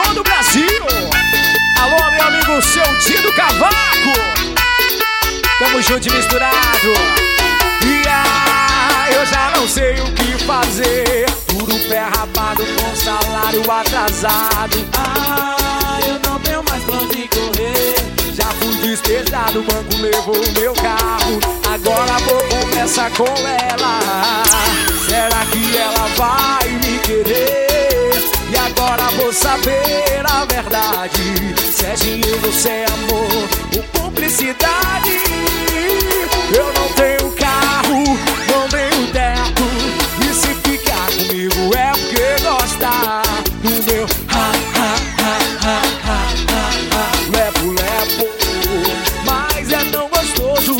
som do Brasil. Alô, meu amigo, seu Tino Cavaco. Tamo junto e misturado. Eu já não sei o que fazer. Tudo pé rapado com salário atrasado. Eu não tenho mais pra onde correr. Já fui despejado, o banco levou o meu carro. Agora vou conversar com ela. Será que ela vai me querer? E agora vou saber a verdade. Se é dinheiro, se é amor ou cumplicidade. Eu não tenho carro, não tenho teto. E se ficar comigo é porque gosta do meu lepo-lepo. Mas é tão gostoso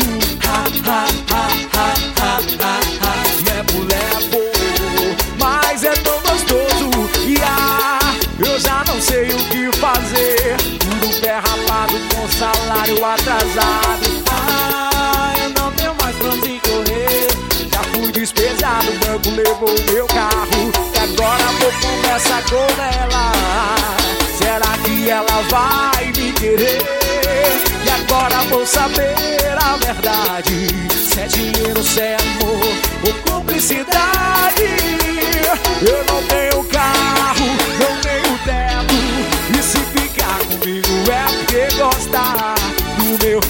lepo-lepo. Mas é tão gostoso. Eu já não sei o que fazer. Tudo pé rapado com salário atrasado. Eu não tenho mais pra onde correr. Já fui despejado, o banco levou o meu carro. E agora vou conversar com ela. Será que ela vai me querer? E agora vou saber a verdade. Se é dinheiro, se é amor ou cumplicidade. Eu não tenho carro, não tenho teto. E se ficar comigo é porque gosta do meu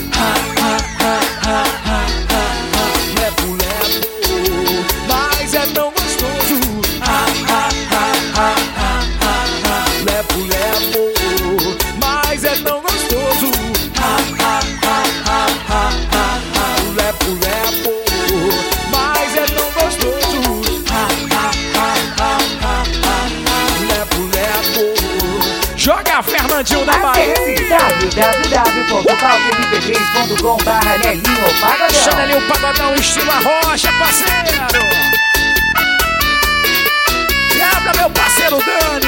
lepo-lepo. Mas é tão gostoso lepo-lepo. Mas é tão gostoso lepo-lepo. Mas é tão gostoso lepo-lepo. Joga Fernandinho da Bahia. www.palquemp3.com/Nelinho Pagodão. Chanelinho Pagodão, estilo Arrocha, parceiro. Quebra, meu parceiro Dani.